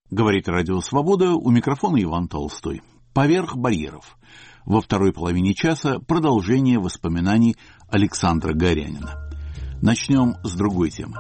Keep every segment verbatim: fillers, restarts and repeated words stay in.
Говорит Радио Свобода, у микрофона Иван Толстой. «Поверх барьеров». Во второй половине часа продолжение воспоминаний Александра Горянина. Начнем с другой темы.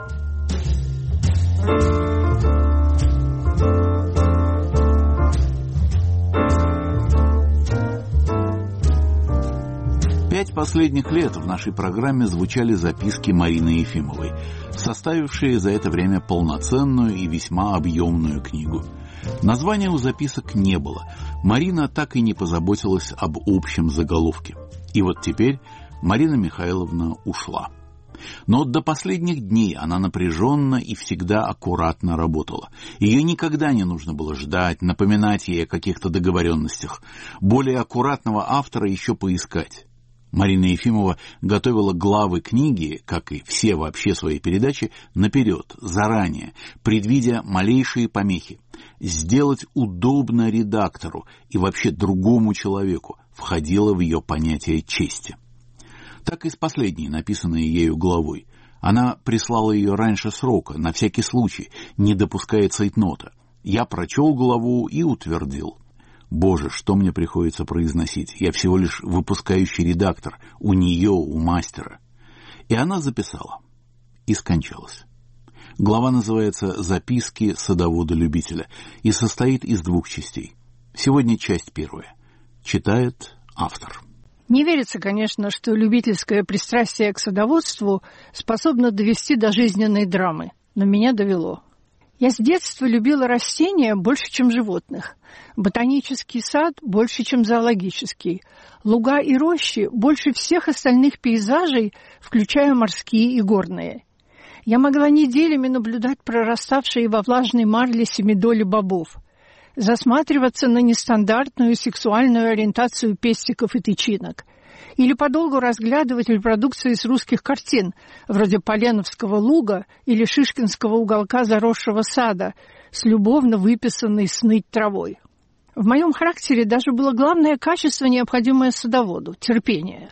Пять последних лет в нашей программе звучали записки Марины Ефимовой, составившие за это время полноценную и весьма объемную книгу. Названия у записок не было. Марина так и не позаботилась об общем заголовке. И вот теперь Марина Михайловна ушла. Но до последних дней она напряженно и всегда аккуратно работала. Ее никогда не нужно было ждать, напоминать ей о каких-то договоренностях. Более аккуратного автора еще поискать. Марина Ефимова готовила главы книги, как и все вообще свои передачи, наперед, заранее, предвидя малейшие помехи. Сделать удобно редактору и вообще другому человеку входило в ее понятие чести. Так и с последней, написанной ею главой. Она прислала ее раньше срока, на всякий случай, не допуская цейтнота. Я прочел главу и утвердил. Боже, что мне приходится произносить? Я всего лишь выпускающий редактор. У нее, у мастера. И она записала. И скончалась. Глава называется «Записки садовода-любителя» и состоит из двух частей. Сегодня часть первая. Читает автор. Не верится, конечно, что любительское пристрастие к садоводству способно довести до жизненной драмы. Но меня довело. Я с детства любила растения больше, чем животных. Ботанический сад больше, чем зоологический. Луга и рощи больше всех остальных пейзажей, включая морские и горные. Я могла неделями наблюдать прораставшие во влажной марле семидоли бобов, засматриваться на нестандартную сексуальную ориентацию пестиков и тычинок, или подолгу разглядывать репродукции с русских картин, вроде Поленовского луга или Шишкинского уголка заросшего сада с любовно выписанной сныть травой. В моем характере даже было главное качество, необходимое садоводу – терпение.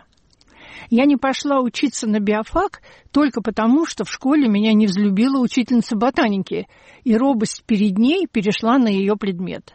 Я не пошла учиться на биофак только потому, что в школе меня не взлюбила учительница ботаники, и робость перед ней перешла на ее предмет.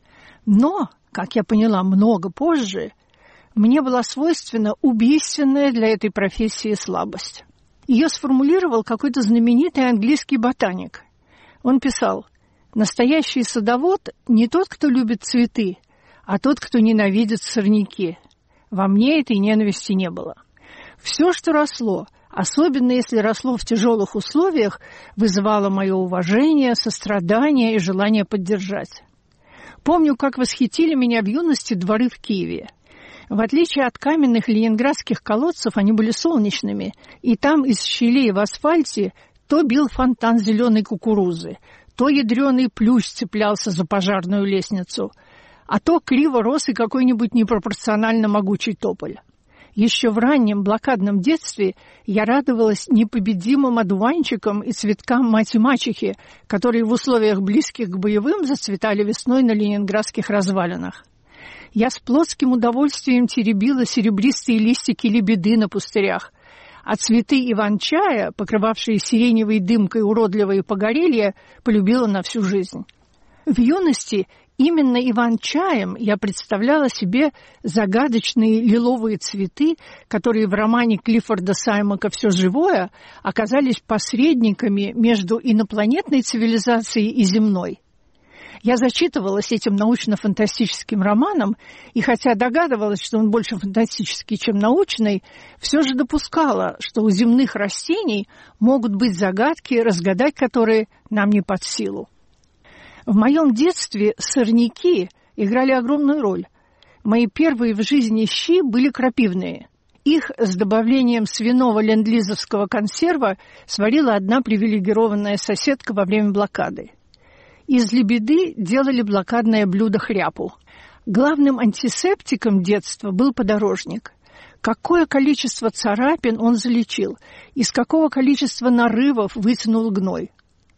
Но, как я поняла много позже, мне была свойственна убийственная для этой профессии слабость. Ее сформулировал какой-то знаменитый английский ботаник. Он писал: «Настоящий садовод не тот, кто любит цветы, а тот, кто ненавидит сорняки». Во мне этой ненависти не было. Все, что росло, особенно если росло в тяжелых условиях, вызывало мое уважение, сострадание и желание поддержать. Помню, как восхитили меня в юности дворы в Киеве. В отличие от каменных ленинградских колодцев, они были солнечными, и там из щелей в асфальте то бил фонтан зеленой кукурузы, то ядреный плющ цеплялся за пожарную лестницу, а то криво рос и какой-нибудь непропорционально могучий тополь. Еще в раннем блокадном детстве я радовалась непобедимым одуванчикам и цветкам мать-мачехи, которые в условиях близких к боевым зацветали весной на ленинградских развалинах. Я с плотским удовольствием теребила серебристые листики лебеды на пустырях, а цветы иван-чая, покрывавшие сиреневой дымкой уродливые погорелья, полюбила на всю жизнь. В юности именно иван-чаем я представляла себе загадочные лиловые цветы, которые в романе Клиффорда Саймака «Все живое» оказались посредниками между инопланетной цивилизацией и земной. Я зачитывалась этим научно-фантастическим романом, и хотя догадывалась, что он больше фантастический, чем научный, все же допускала, что у земных растений могут быть загадки, разгадать которые нам не под силу. В моем детстве сорняки играли огромную роль. Мои первые в жизни щи были крапивные. Их с добавлением свиного ленд-лизовского консерва сварила одна привилегированная соседка во время блокады. Из лебеды делали блокадное блюдо хряпу. Главным антисептиком детства был подорожник. Какое количество царапин он залечил, из какого количества нарывов вытянул гной.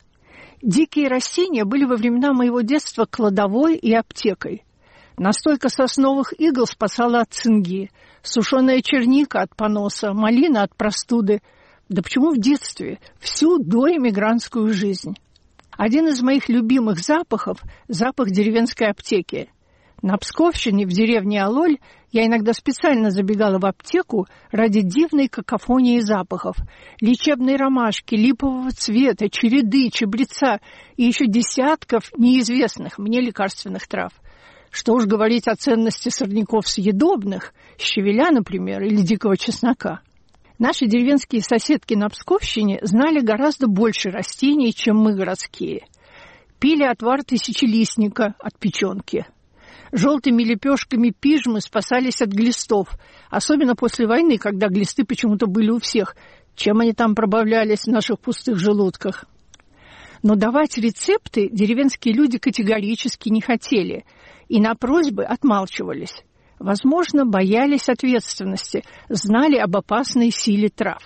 Дикие растения были во времена моего детства кладовой и аптекой. Настойка сосновых игл спасала от цинги, сушеная черника от поноса, малина от простуды. Да почему в детстве? Всю доэмигрантскую жизнь. Один из моих любимых запахов – запах деревенской аптеки. На Псковщине, в деревне Алоль, я иногда специально забегала в аптеку ради дивной какофонии запахов. Лечебной ромашки, липового цвета, череды, чабреца и еще десятков неизвестных мне лекарственных трав. Что уж говорить о ценности сорняков съедобных, щавеля, например, или дикого чеснока. Наши деревенские соседки на Псковщине знали гораздо больше растений, чем мы, городские. Пили отвар тысячелистника от печенки. Желтыми лепешками пижмы спасались от глистов, особенно после войны, когда глисты почему-то были у всех. Чем они там пробавлялись в наших пустых желудках? Но давать рецепты деревенские люди категорически не хотели и на просьбы отмалчивались. Возможно, боялись ответственности, знали об опасной силе трав.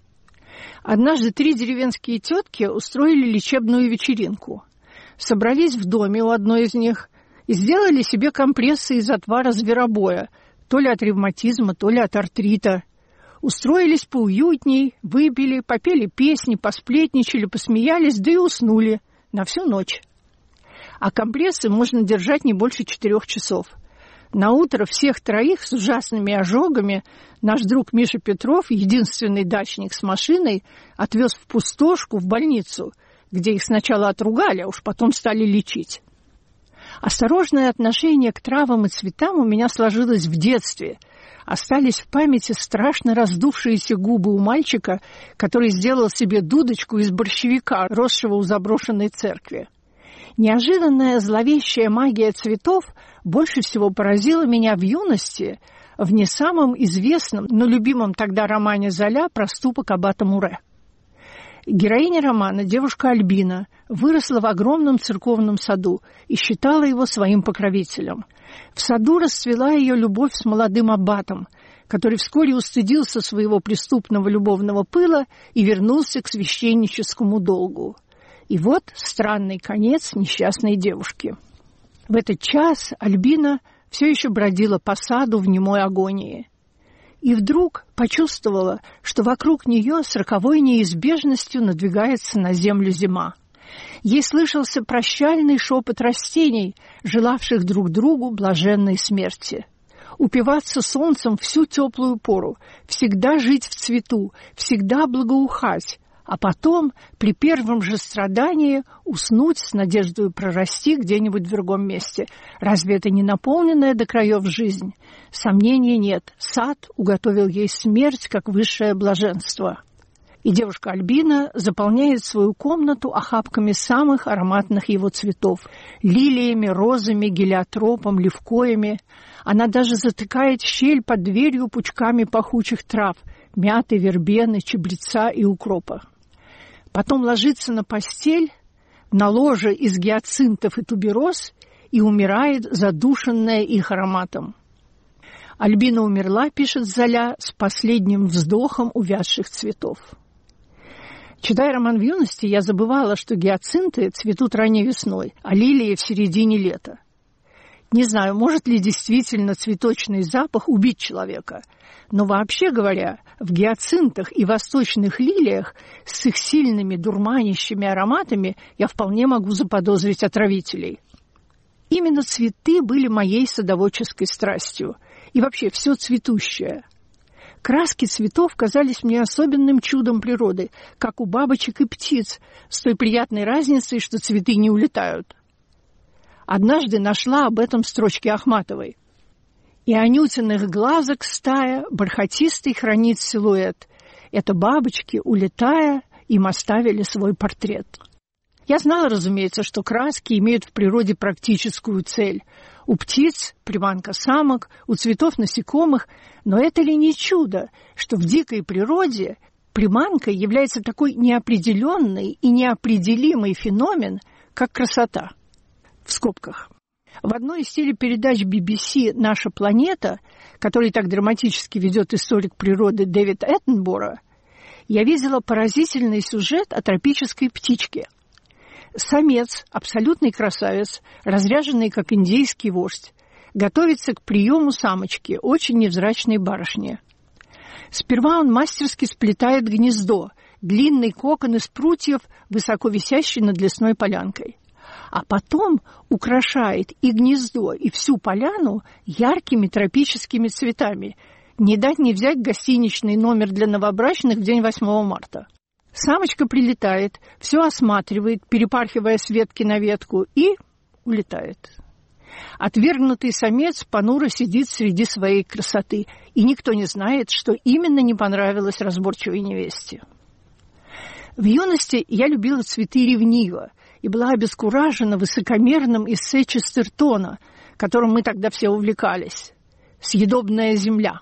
Однажды три деревенские тетки устроили лечебную вечеринку. Собрались в доме у одной из них и сделали себе компрессы из отвара зверобоя, то ли от ревматизма, то ли от артрита. Устроились поуютней, выпили, попели песни, посплетничали, посмеялись, да и уснули на всю ночь. А компрессы можно держать не больше четырех часов. Наутро всех троих с ужасными ожогами наш друг Миша Петров, единственный дачник с машиной, отвез в Пустошку, в больницу, где их сначала отругали, а уж потом стали лечить. Осторожное отношение к травам и цветам у меня сложилось в детстве. Остались в памяти страшно раздувшиеся губы у мальчика, который сделал себе дудочку из борщевика, росшего у заброшенной церкви. Неожиданная зловещая магия цветов больше всего поразила меня в юности в не самом известном, но любимом тогда романе Золя «Проступок аббата Муре». Героиня романа, девушка Альбина, выросла в огромном церковном саду и считала его своим покровителем. В саду расцвела ее любовь с молодым аббатом, который вскоре устыдился своего преступного любовного пыла и вернулся к священническому долгу. И вот странный конец несчастной девушки. В этот час Альбина все еще бродила по саду в немой агонии. И вдруг почувствовала, что вокруг нее с роковой неизбежностью надвигается на землю зима. Ей слышался прощальный шепот растений, желавших друг другу блаженной смерти. Упиваться солнцем всю теплую пору, всегда жить в цвету, всегда благоухать, а потом, при первом же страдании, уснуть с надеждой прорасти где-нибудь в другом месте. Разве это не наполненная до краев жизнь? Сомнений нет. Сад уготовил ей смерть, как высшее блаженство. И девушка Альбина заполняет свою комнату охапками самых ароматных его цветов. Лилиями, розами, гелиотропом, левкоями. Она даже затыкает щель под дверью пучками пахучих трав – мяты, вербены, чабреца и укропа. Потом ложится на постель, на ложе из гиацинтов и тубероз и умирает, задушенная их ароматом. Альбина умерла, пишет Золя, с последним вздохом увядших цветов. Читая роман в юности, я забывала, что гиацинты цветут ранней весной, а лилии в середине лета. Не знаю, может ли действительно цветочный запах убить человека, но вообще говоря, в гиацинтах и восточных лилиях с их сильными дурманящими ароматами я вполне могу заподозрить отравителей. Именно цветы были моей садоводческой страстью, и вообще все цветущее. Краски цветов казались мне особенным чудом природы, как у бабочек и птиц, с той приятной разницей, что цветы не улетают. Однажды нашла об этом строчки Ахматовой. «И анютиных глазок стая бархатистый хранит силуэт. Это бабочки, улетая, им оставили свой портрет». Я знала, разумеется, что краски имеют в природе практическую цель. У птиц приманка самок, у цветов насекомых. Но это ли не чудо, что в дикой природе приманкой является такой неопределенный и неопределимый феномен, как красота? В скобках. В одной из телепередач би би си «Наша планета», который так драматически ведет историк природы Дэвид Эттенборо, я видела поразительный сюжет о тропической птичке. Самец, абсолютный красавец, разряженный как индейский вождь, готовится к приему самочки, очень невзрачной барышни. Сперва он мастерски сплетает гнездо, длинный кокон из прутьев, высоко висящий над лесной полянкой. А потом украшает и гнездо, и всю поляну яркими тропическими цветами. Не дать не взять гостиничный номер для новобрачных в день восьмого марта. Самочка прилетает, все осматривает, перепархивая с ветки на ветку, и улетает. Отвергнутый самец понуро сидит среди своей красоты, и никто не знает, что именно не понравилось разборчивой невесте. В юности я любила цветы ревниво и была обескуражена высокомерным эссе Честертона, которым мы тогда все увлекались. «Съедобная земля».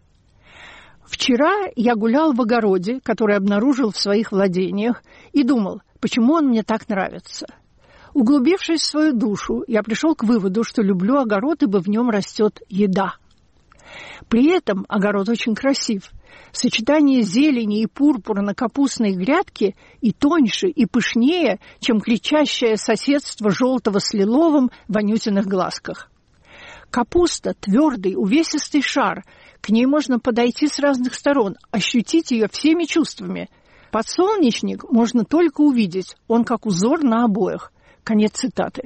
Вчера я гулял в огороде, который обнаружил в своих владениях, и думал, почему он мне так нравится. Углубившись в свою душу, я пришел к выводу, что люблю огород, ибо в нем растет еда. При этом огород очень красив. Сочетание зелени и пурпура на капустной грядке и тоньше, и пышнее, чем кричащее соседство желтого с лиловым в Анютиных глазках. Капуста – твердый, увесистый шар. К ней можно подойти с разных сторон, ощутить ее всеми чувствами. Подсолнечник можно только увидеть, он как узор на обоях. Конец цитаты.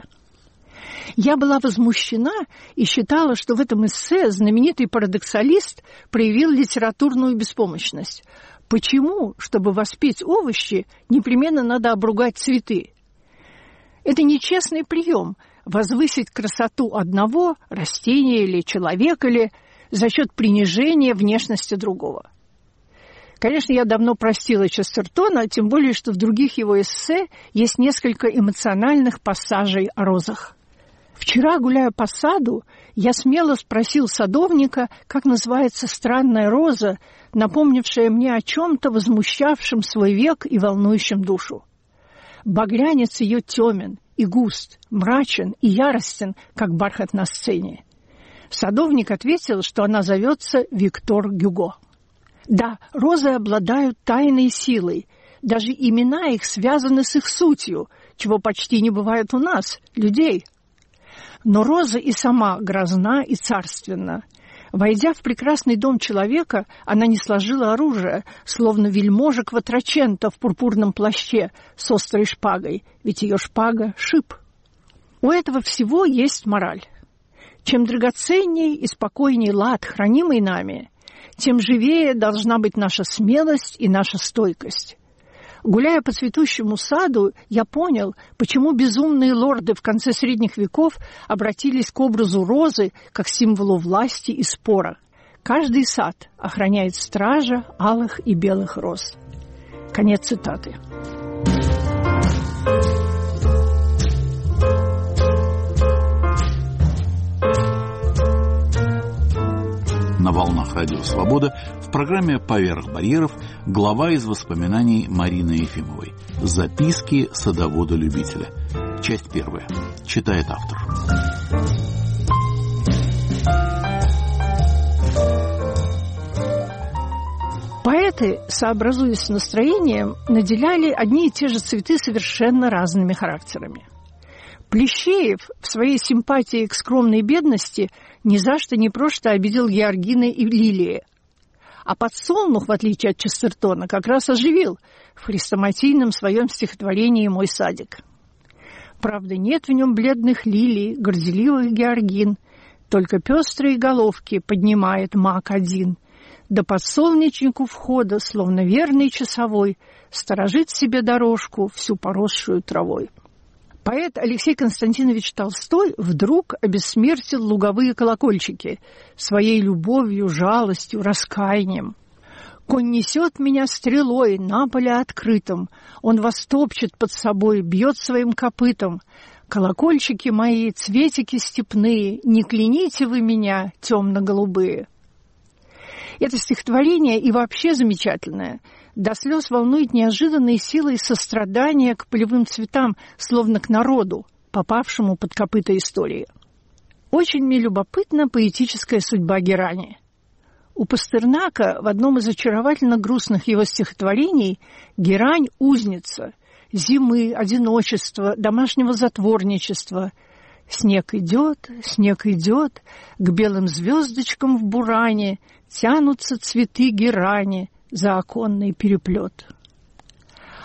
Я была возмущена и считала, что в этом эссе знаменитый парадоксалист проявил литературную беспомощность. Почему, чтобы воспеть овощи, непременно надо обругать цветы? Это нечестный прием – возвысить красоту одного растения или человека или за счет принижения внешности другого. Конечно, я давно простила Честертона, тем более, что в других его эссе есть несколько эмоциональных пассажей о розах. Вчера, гуляя по саду, я смело спросил садовника, как называется странная роза, напомнившая мне о чем-то возмущавшем свой век и волнующем душу. Багрянец ее темен и густ, мрачен и яростен, как бархат на сцене. Садовник ответил, что она зовется Виктор Гюго. Да, розы обладают тайной силой. Даже имена их связаны с их сутью, чего почти не бывает у нас, людей. Но роза и сама грозна и царственна. Войдя в прекрасный дом человека, она не сложила оружие, словно вельможа Кватраченто в пурпурном плаще с острой шпагой, ведь ее шпага — шип. У этого всего есть мораль. Чем драгоценней и спокойней лад, хранимый нами, тем живее должна быть наша смелость и наша стойкость. Гуляя по цветущему саду, я понял, почему безумные лорды в конце средних веков обратились к образу розы как символу власти и спора. Каждый сад охраняет стража алых и белых роз. Конец цитаты. На волнах Радио Свобода в программе «Поверх барьеров» глава из воспоминаний Марины Ефимовой «Записки садовода-любителя». Часть первая. Читает автор. Поэты, сообразуясь с настроением, наделяли одни и те же цветы совершенно разными характерами. Плещеев в своей симпатии к скромной бедности ни за что не просто обидел георгины и лилии. А подсолнух, в отличие от Честертона, как раз оживил в хрестоматийном своем стихотворении «Мой садик». Правда, нет в нем бледных лилий, горделивых георгин, только пестрые головки поднимает мак один. Да подсолнечнику входа, словно верный часовой, сторожит себе дорожку, всю поросшую травой. Поэт Алексей Константинович Толстой вдруг обессмертил луговые колокольчики своей любовью, жалостью, раскаянием. «Конь несет меня стрелой на поле открытом, он вас топчет под собой, бьет своим копытом. Колокольчики мои, цветики степные, не кляните вы меня, темно-голубые». Это стихотворение и вообще замечательное. До слез волнует неожиданной силой сострадания к полевым цветам, словно к народу, попавшему под копыта истории. Очень мне любопытна поэтическая судьба герани. У Пастернака в одном из очаровательно грустных его стихотворений герань – узница, зимы, одиночества, домашнего затворничества. Снег идет, снег идет, к белым звездочкам в буране тянутся цветы герани за оконный переплет.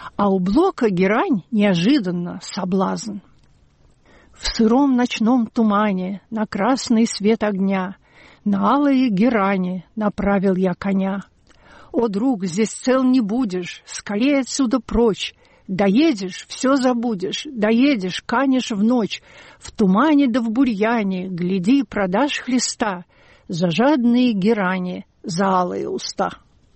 А у Блока герань неожиданно соблазн. В сыром ночном тумане, на красный свет огня, на алые герани направил я коня. О, друг, здесь цел не будешь, скорее отсюда прочь. Доедешь, все забудешь, доедешь, канешь в ночь. В тумане да в бурьяне, гляди, продашь Христа за жадные герани, за алые уста.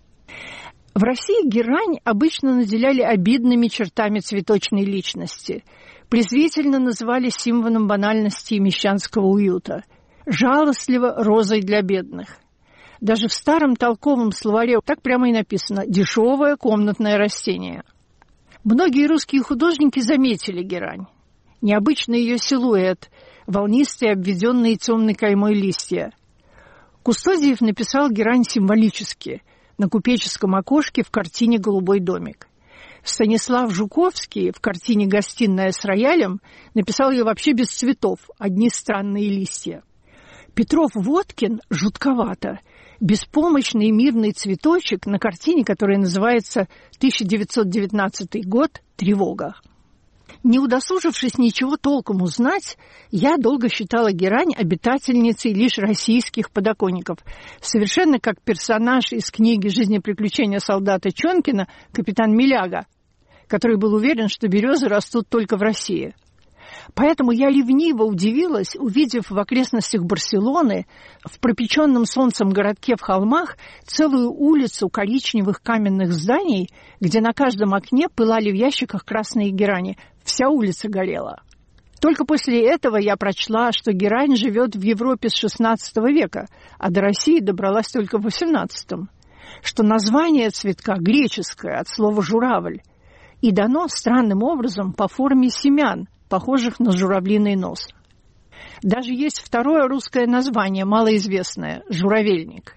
В России герань обычно наделяли обидными чертами цветочной личности, презрительно называли символом банальности и мещанского уюта, жалостливо розой для бедных. Даже в старом толковом словаре так прямо и написано «дешевое комнатное растение». Многие русские художники заметили герань. Необычный ее силуэт, волнистые, обведенные темной каймой листья. Кустодиев написал герань символически, на купеческом окошке в картине «Голубой домик». Станислав Жуковский в картине «Гостиная с роялем» написал ее вообще без цветов, одни странные листья. Петров-Водкин жутковато. Беспомощный мирный цветочек на картине, которая называется тысяча девятьсот девятнадцатый год «Тревога». Не удосужившись ничего толком узнать, я долго считала герань обитательницей лишь российских подоконников, совершенно как персонаж из книги «Жизнеприключения солдата Чонкина» капитан Миляга, который был уверен, что березы растут только в России. Поэтому я ревниво удивилась, увидев в окрестностях Барселоны, в пропеченном солнцем городке в холмах, целую улицу коричневых каменных зданий, где на каждом окне пылали в ящиках красные герани. Вся улица горела. Только после этого я прочла, что герань живет в Европе с шестнадцатого века, а до России добралась только в восемнадцатом. Что название цветка греческое, от слова «журавль», и дано странным образом по форме семян, похожих на журавлиный нос. Даже есть второе русское название, малоизвестное – журавельник.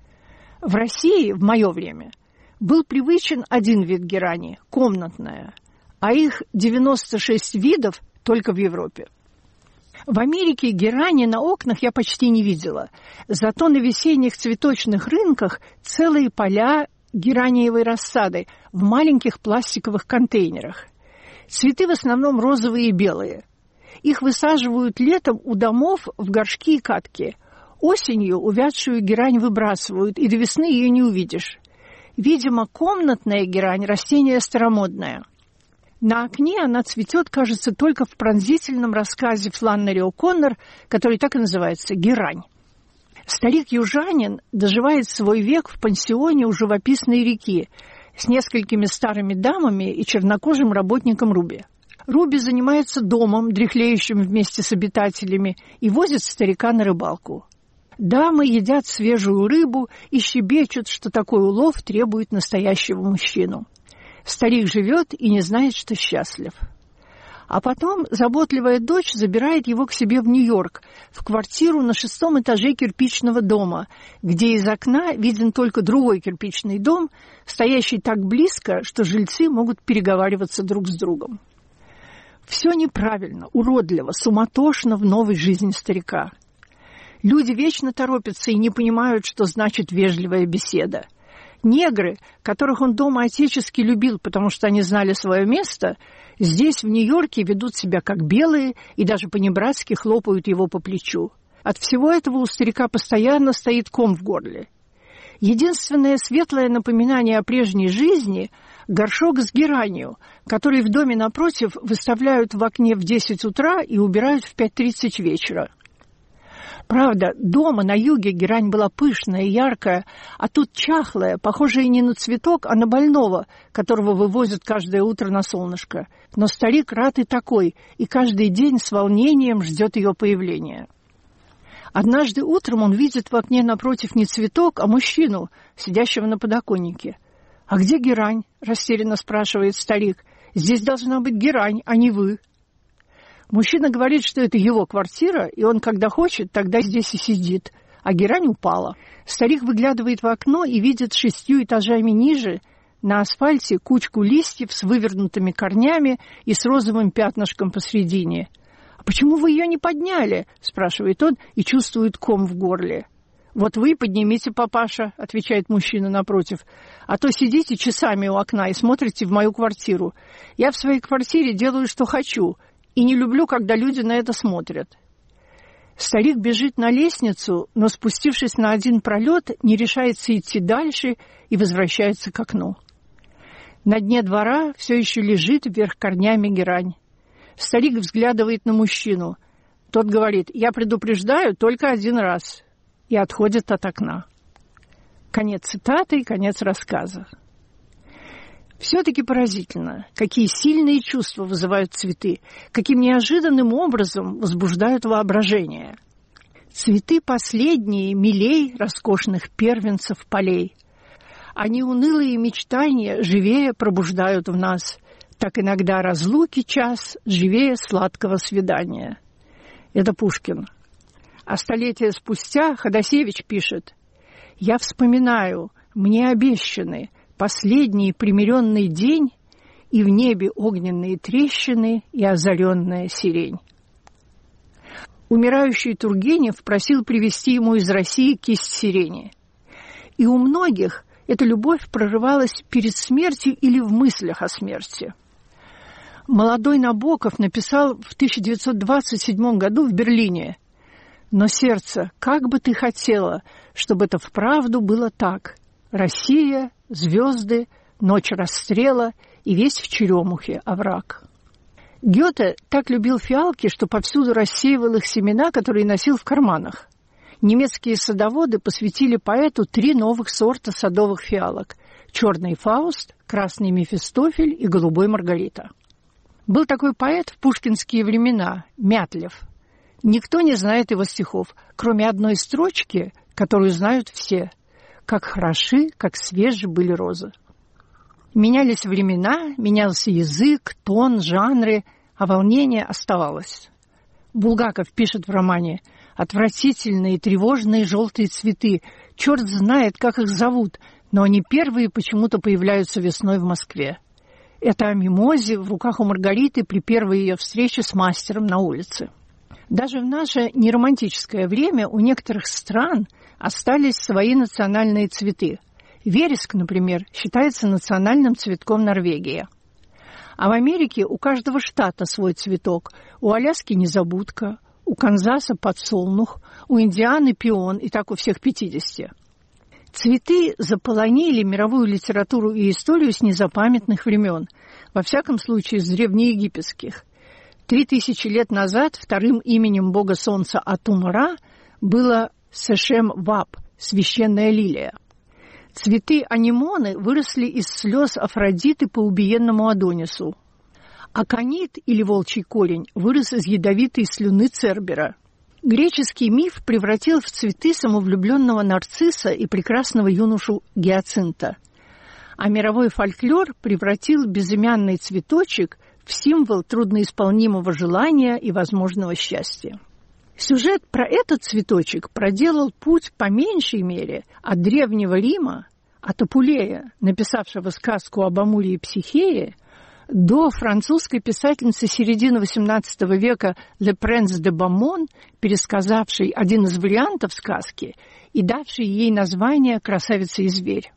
В России в мое время был привычен один вид герани – комнатная, а их девяносто шесть видов только в Европе. В Америке герани на окнах я почти не видела, зато на весенних цветочных рынках целые поля гераниевой рассады в маленьких пластиковых контейнерах. Цветы в основном розовые и белые. Их высаживают летом у домов в горшки и катки. Осенью увядшую герань выбрасывают, и до весны ее не увидишь. Видимо, комнатная герань – растение старомодное. На окне она цветет, кажется, только в пронзительном рассказе Фланнери О'Коннор, который так и называется «Герань». Старик-южанин доживает свой век в пансионе у живописной реки с несколькими старыми дамами и чернокожим работником Руби. Руби занимается домом, дряхлеющим вместе с обитателями, и возит старика на рыбалку. Дамы едят свежую рыбу и щебечут, что такой улов требует настоящего мужчину. Старик живет и не знает, что счастлив. А потом заботливая дочь забирает его к себе в Нью-Йорк, в квартиру на шестом этаже кирпичного дома, где из окна виден только другой кирпичный дом, стоящий так близко, что жильцы могут переговариваться друг с другом. Все неправильно, уродливо, суматошно в новой жизни старика. Люди вечно торопятся и не понимают, что значит вежливая беседа. Негры, которых он дома отечески любил, потому что они знали свое место, здесь, в Нью-Йорке, ведут себя как белые и даже по-небратски хлопают его по плечу. От всего этого у старика постоянно стоит ком в горле. Единственное светлое напоминание о прежней жизни – горшок с геранью, который в доме напротив выставляют в окне в десять утра и убирают в пять тридцать вечера. Правда, дома на юге герань была пышная и яркая, а тут чахлая, похожая не на цветок, а на больного, которого вывозят каждое утро на солнышко. Но старик рад и такой, и каждый день с волнением ждет ее появления. Однажды утром он видит в окне напротив не цветок, а мужчину, сидящего на подоконнике. «А где герань?» – растерянно спрашивает старик. «Здесь должна быть герань, а не вы». Мужчина говорит, что это его квартира, и он, когда хочет, тогда здесь и сидит. А герань упала. Старик выглядывает в окно и видит шестью этажами ниже на асфальте кучку листьев с вывернутыми корнями и с розовым пятнышком посредине. «А почему вы ее не подняли?» – спрашивает он и чувствует ком в горле. «Вот вы поднимите, папаша», — отвечает мужчина напротив, «а то сидите часами у окна и смотрите в мою квартиру. Я в своей квартире делаю, что хочу, и не люблю, когда люди на это смотрят». Старик бежит на лестницу, но, спустившись на один пролет, не решается идти дальше и возвращается к окну. На дне двора все еще лежит вверх корнями герань. Старик взглядывает на мужчину. Тот говорит: «Я предупреждаю только один раз», и отходит от окна. Конец цитаты и конец рассказа. Все-таки поразительно, какие сильные чувства вызывают цветы, каким неожиданным образом возбуждают воображение. Цветы последние, милей роскошных первенцев полей. Они унылые мечтания живее пробуждают в нас, так иногда разлуки час живее сладкого свидания. Это Пушкин. А столетия спустя Ходосевич пишет: «Я вспоминаю, мне обещаны последний примиренный день и в небе огненные трещины и озаренная сирень». Умирающий Тургенев просил привезти ему из России кисть сирени. И у многих эта любовь прорывалась перед смертью или в мыслях о смерти. Молодой Набоков написал в тысяча девятьсот двадцать седьмом году в Берлине: «Но сердце, как бы ты хотела, чтобы это вправду было так. Россия, звезды, ночь расстрела и весь в черемухе овраг». Гёте так любил фиалки, что повсюду рассеивал их семена, которые носил в карманах. Немецкие садоводы посвятили поэту три новых сорта садовых фиалок: черный Фауст, красный Мефистофель и голубой Маргарита. Был такой поэт в пушкинские времена – Мятлев. Никто не знает его стихов, кроме одной строчки, которую знают все: «Как хороши, как свежи были розы». Менялись времена, менялся язык, тон, жанры, а волнение оставалось. Булгаков пишет в романе: «Отвратительные, тревожные желтые цветы, черт знает, как их зовут, но они первые почему-то появляются весной в Москве». Это о мимозе в руках у Маргариты при первой ее встрече с мастером на улице. Даже в наше неромантическое время у некоторых стран остались свои национальные цветы. Вереск, например, считается национальным цветком Норвегии. А в Америке у каждого штата свой цветок. У Аляски незабудка, у Канзаса подсолнух, у Индианы пион, и так у всех пятидесяти. Цветы заполонили мировую литературу и историю с незапамятных времен, во всяком случае с древнеегипетских. Три тысячи лет назад вторым именем бога солнца Атум-Ра было Сешем-Вап, священная лилия. Цветы анемоны выросли из слез Афродиты по убиенному Адонису. Аконит, или волчий корень, вырос из ядовитой слюны Цербера. Греческий миф превратил в цветы самовлюбленного нарцисса и прекрасного юношу Гиацинта. А мировой фольклор превратил безымянный цветочек в символ трудноисполнимого желания и возможного счастья. Сюжет про этот цветочек проделал путь по меньшей мере от Древнего Рима, от Апулея, написавшего сказку об Амуре и Психее, до французской писательницы середины восемнадцатого века Ле Пренс де Бамон, пересказавшей один из вариантов сказки и давшей ей название «Красавица и зверь».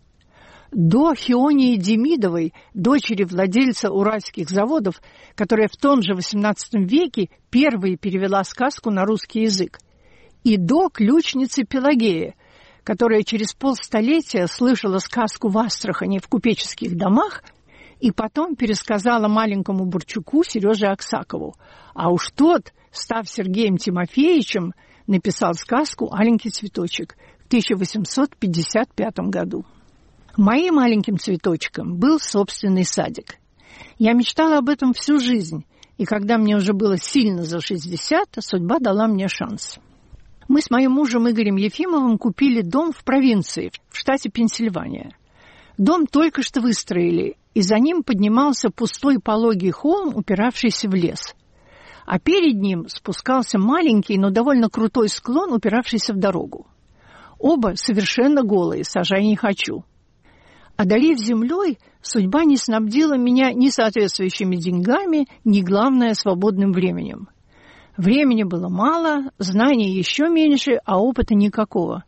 До Хионии Демидовой, дочери владельца уральских заводов, которая в том же восемнадцатом веке первой перевела сказку на русский язык. И до ключницы Пелагеи, которая через полстолетия слышала сказку в Астрахани в купеческих домах и потом пересказала маленькому Бурчуку Сереже Аксакову. А уж тот, став Сергеем Тимофеевичем, написал сказку «Аленький цветочек» в тысяча восемьсот пятьдесят пятом году. Моим маленьким цветочком был собственный садик. Я мечтала об этом всю жизнь, и когда мне уже было сильно за шестьдесят, судьба дала мне шанс. Мы с моим мужем Игорем Ефимовым купили дом в провинции, в штате Пенсильвания. Дом только что выстроили, и за ним поднимался пустой пологий холм, упиравшийся в лес. А перед ним спускался маленький, но довольно крутой склон, упиравшийся в дорогу. Оба совершенно голые, сажай не хочу. Одолев землей, судьба не снабдила меня ни соответствующими деньгами, ни, главное, свободным временем. Времени было мало, знаний еще меньше, а опыта никакого.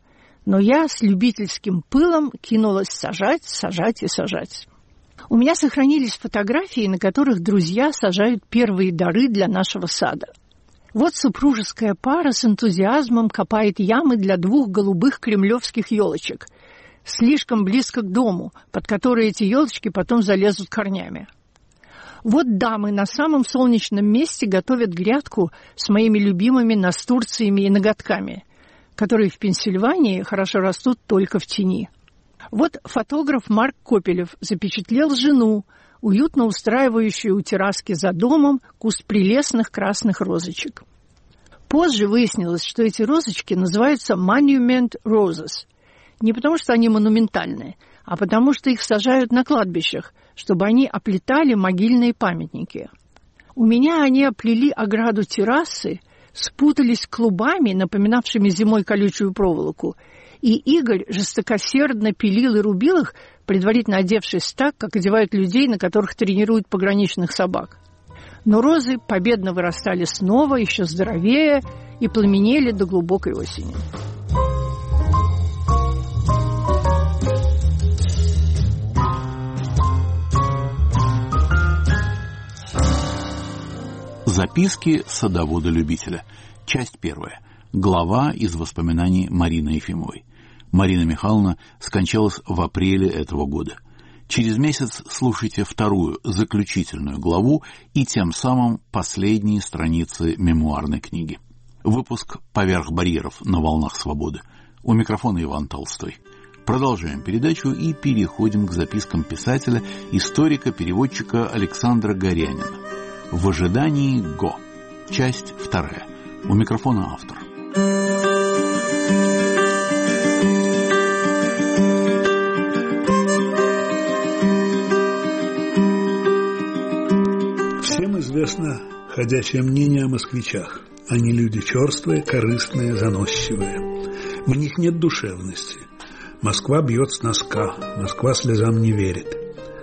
Но я с любительским пылом кинулась сажать, сажать и сажать. У меня сохранились фотографии, на которых друзья сажают первые дары для нашего сада. Вот супружеская пара с энтузиазмом копает ямы для двух голубых кремлевских елочек, слишком близко к дому, под которые эти елочки потом залезут корнями. Вот дамы на самом солнечном месте готовят грядку с моими любимыми настурциями и ноготками, которые в Пенсильвании хорошо растут только в тени. Вот фотограф Марк Копелев запечатлел жену, уютно устраивающую у терраски за домом куст прелестных красных розочек. Позже выяснилось, что эти розочки называются Monument Roses. Не потому, что они монументальные, а потому, что их сажают на кладбищах, чтобы они оплетали могильные памятники. У меня они оплели ограду террасы, спутались клубами, напоминавшими зимой колючую проволоку, и Игорь жестокосердно пилил и рубил их, предварительно одевшись так, как одевают людей, на которых тренируют пограничных собак. Но розы победно вырастали снова, еще здоровее, и пламенели до глубокой осени. Записки садовода-любителя. Часть первая. Глава из воспоминаний Марины Ефимовой. Марина Михайловна скончалась в апреле этого года. Через месяц слушайте вторую, заключительную главу и тем самым последние страницы мемуарной книги. Выпуск «Поверх барьеров» на волнах свободы. У микрофона Иван Толстой. Продолжаем передачу и переходим к запискам писателя, историка, переводчика Александра Горянина. В ожидании Го. Часть вторая. У микрофона автор. Всем известно ходячее мнение о москвичах. Они люди черствые, корыстные, заносчивые. В них нет душевности. Москва бьет с носка, Москва слезам не верит.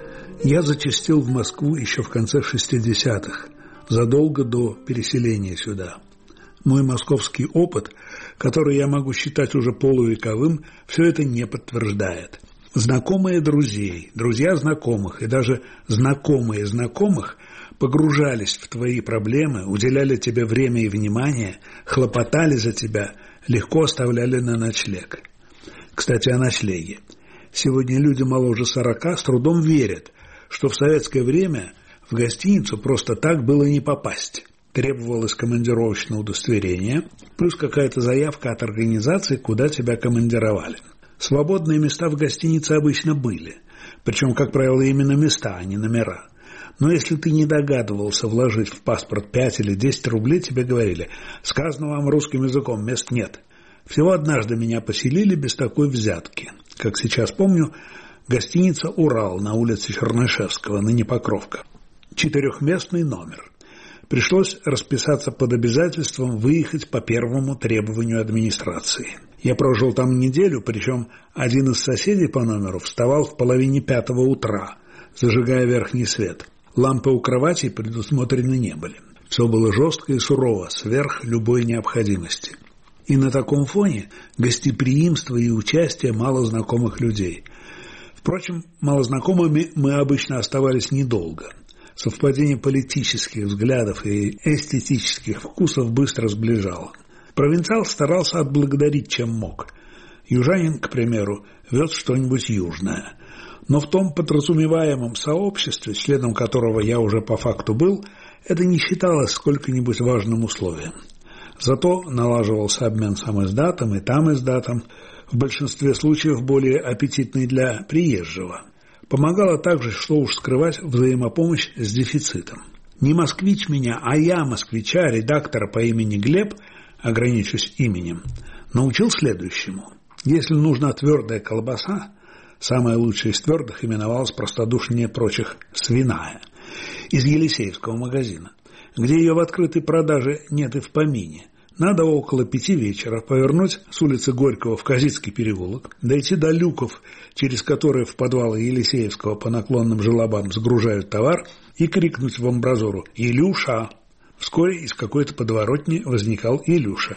Я зачастил в Москву еще в конце шестидесятых, задолго до переселения сюда. Мой московский опыт, который я могу считать уже полувековым, все это не подтверждает. Знакомые друзей, друзья знакомых и даже знакомые знакомых погружались в твои проблемы, уделяли тебе время и внимание, хлопотали за тебя, легко оставляли на ночлег. Кстати, о ночлеге. Сегодня люди моложе сорока с трудом верят, что в советское время в гостиницу просто так было не попасть. Требовалось командировочное удостоверение, плюс какая-то заявка от организации, куда тебя командировали. Свободные места в гостинице обычно были, причем, как правило, именно места, а не номера. Но если ты не догадывался вложить в паспорт пять или десять рублей, тебе говорили: сказано вам русским языком, мест нет. Всего однажды меня поселили без такой взятки. Как сейчас помню, гостиница «Урал» на улице Чернышевского, ныне Покровка. Четырехместный номер. Пришлось расписаться под обязательством выехать по первому требованию администрации. Я прожил там неделю, причем один из соседей по номеру вставал в половине пятого утра, зажигая верхний свет. Лампы у кроватей предусмотрены не были. Все было жестко и сурово, сверх любой необходимости. И на таком фоне гостеприимство и участие малознакомых людей. Впрочем, малознакомыми мы обычно оставались недолго. Совпадение политических взглядов и эстетических вкусов быстро сближало. Провинциал старался отблагодарить, чем мог. Южанин, к примеру, вез что-нибудь южное. Но в том подразумеваемом сообществе, членом которого я уже по факту был, это не считалось сколько-нибудь важным условием. Зато налаживался обмен самиздатом и тамиздатом, в большинстве случаев более аппетитный для приезжего. Помогала также, что уж скрывать, взаимопомощь с дефицитом. Не москвич меня, а я москвича, редактора по имени Глеб, ограничусь именем, научил следующему. Если нужна твердая колбаса, самая лучшая из твердых именовалась простодушнее прочих свиная, из Елисеевского магазина, где ее в открытой продаже нет и в помине. Надо около пяти вечера повернуть с улицы Горького в Козицкий переулок, дойти до люков, через которые в подвалы Елисеевского по наклонным желобам сгружают товар, и крикнуть в амбразуру: «Илюша!». Вскоре из какой-то подворотни возникал Илюша.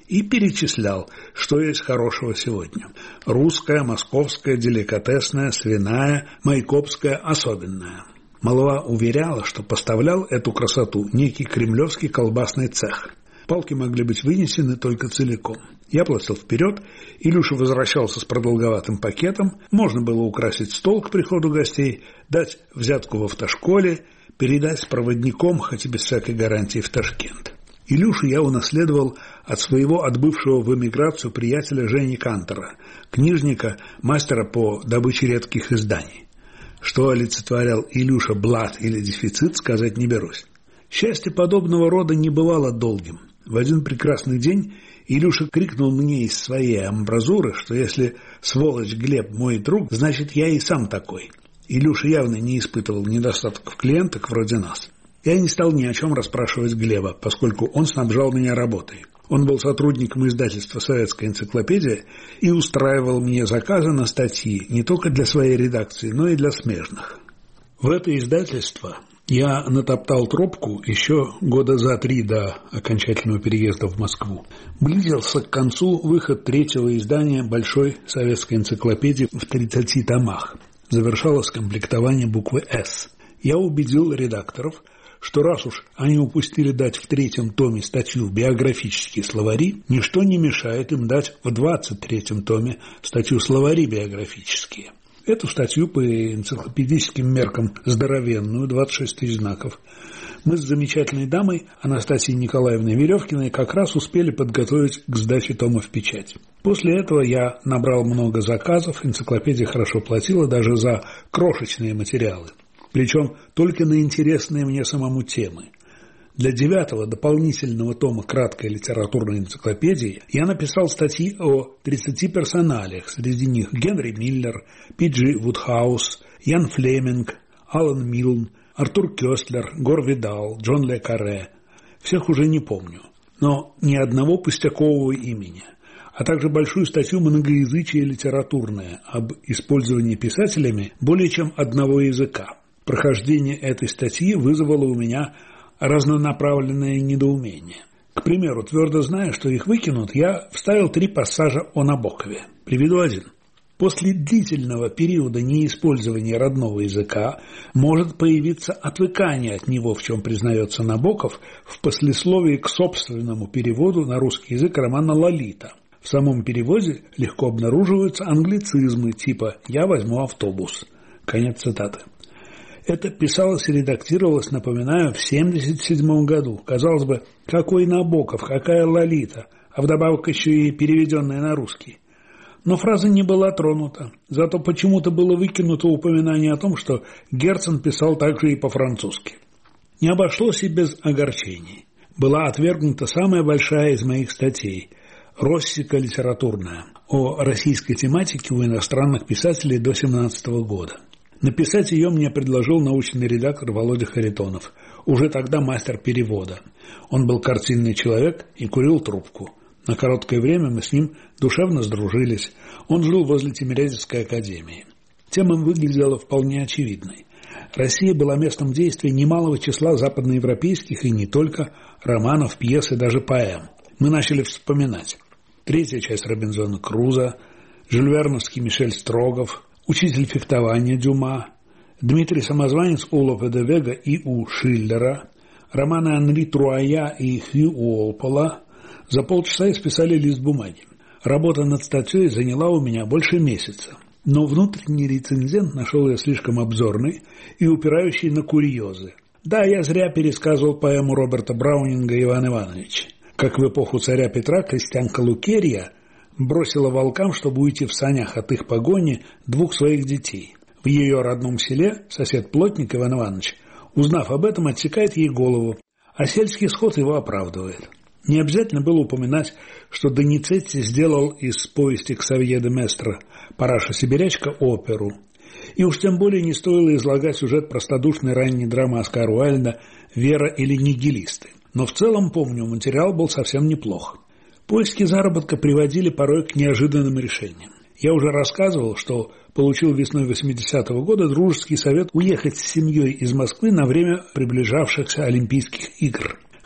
и перечислял, что есть хорошего сегодня. Русская, московская, деликатесная, свиная, майкопская, особенная. Молва уверяла, что поставлял эту красоту некий кремлевский колбасный цех. Палки могли быть вынесены только целиком. Я платил вперед, Илюша возвращался с продолговатым пакетом, можно было украсить стол к приходу гостей, дать взятку в автошколе, передать с проводником, хоть и без всякой гарантии, в Ташкент. Илюшу я унаследовал от своего отбывшего в эмиграцию приятеля Жени Кантера, книжника, мастера по добыче редких изданий. Что олицетворял Илюша блат или дефицит, сказать не берусь. Счастье подобного рода не бывало долгим. В один прекрасный день Илюша крикнул мне из своей амбразуры, что если сволочь Глеб мой друг, значит я и сам такой. Илюша явно не испытывал недостатков клиенток вроде нас. Я не стал ни о чем расспрашивать Глеба, поскольку он снабжал меня работой. Он был сотрудником издательства «Советская энциклопедия» и устраивал мне заказы на статьи не только для своей редакции, но и для смежных. В это издательство я натоптал тропку еще года за три до окончательного переезда в Москву. Близился к концу выход третьего издания большой советской энциклопедии в тридцати томах. Завершалось комплектование буквы «С». Я убедил редакторов, что раз уж они упустили дать в третьем томе статью «Биографические словари», ничто не мешает им дать в двадцать третьем томе статью «Словари биографические». Эту статью по энциклопедическим меркам здоровенную, двадцать шесть тысяч знаков, мы с замечательной дамой Анастасией Николаевной Веревкиной как раз успели подготовить к сдаче тома в печать. После этого я набрал много заказов, энциклопедия хорошо платила даже за крошечные материалы, причем только на интересные мне самому темы. Для девятого дополнительного тома краткой литературной энциклопедии я написал статьи о тридцати персоналиях, среди них Генри Миллер, Пи Джи Вудхаус, Ян Флеминг, Алан Милн, Артур Кёстлер, Гор Видал, Джон Ле Карре. Всех уже не помню, но ни одного пустякового имени, а также большую статью «Многоязычие литературное» об использовании писателями более чем одного языка. Прохождение этой статьи вызвало у меня разнонаправленное недоумение. К примеру, твердо зная, что их выкинут, я вставил три пассажа о Набокове. Приведу один. После длительного периода неиспользования родного языка может появиться отвыкание от него, в чем признается Набоков в послесловии к собственному переводу на русский язык романа «Лолита». В самом переводе легко обнаруживаются англицизмы типа «я возьму автобус». Конец цитаты. Это писалось и редактировалось, напоминаю, в семьдесят седьмом году. Казалось бы, какой Набоков, какая Лолита, а вдобавок еще и переведенная на русский. Но фраза не была тронута, зато почему-то было выкинуто упоминание о том, что Герцен писал также и по-французски. Не обошлось и без огорчений. Была отвергнута самая большая из моих статей «Россика литературная» о российской тематике у иностранных писателей до семнадцатого года. Написать ее мне предложил научный редактор Володя Харитонов, уже тогда мастер перевода. Он был картинный человек и курил трубку. На короткое время мы с ним душевно сдружились. Он жил возле Тимирязевской академии. Тема выглядела вполне очевидной. Россия была местом действия немалого числа западноевропейских и не только романов, пьес и даже поэм. Мы начали вспоминать. Третья часть Робинзона Круза, жюльверновский Мишель Строгов, учитель фехтования Дюма, Дмитрий Самозванец у Лопе де Вега и у Шиллера, романы Анри Труая и Хью Уолпола. За полчаса исписали лист бумаги. Работа над статьей заняла у меня больше месяца. Но внутренний рецензент нашел ее слишком обзорной и упирающей на курьезы. Да, я зря пересказывал поэму Роберта Браунинга «Иван Иванович». Как в эпоху царя Петра крестьянка Лукерья бросила волкам, чтобы уйти в санях от их погони, двух своих детей. В ее родном селе сосед-плотник Иван Иванович, узнав об этом, отсекает ей голову, а сельский сход его оправдывает. Не обязательно было упоминать, что Доницетти сделал из повести Ксавье де Местра «Параша-сибирячка» оперу. И уж тем более не стоило излагать сюжет простодушной ранней драмы Оскара Уайльда «Вера или нигилисты». Но в целом, помню, материал был совсем неплох. Поиски заработка приводили порой к неожиданным решениям. Я уже рассказывал, что получил весной восьмидесятого года дружеский совет уехать с семьей из Москвы на время приближавшихся Олимпийских игр.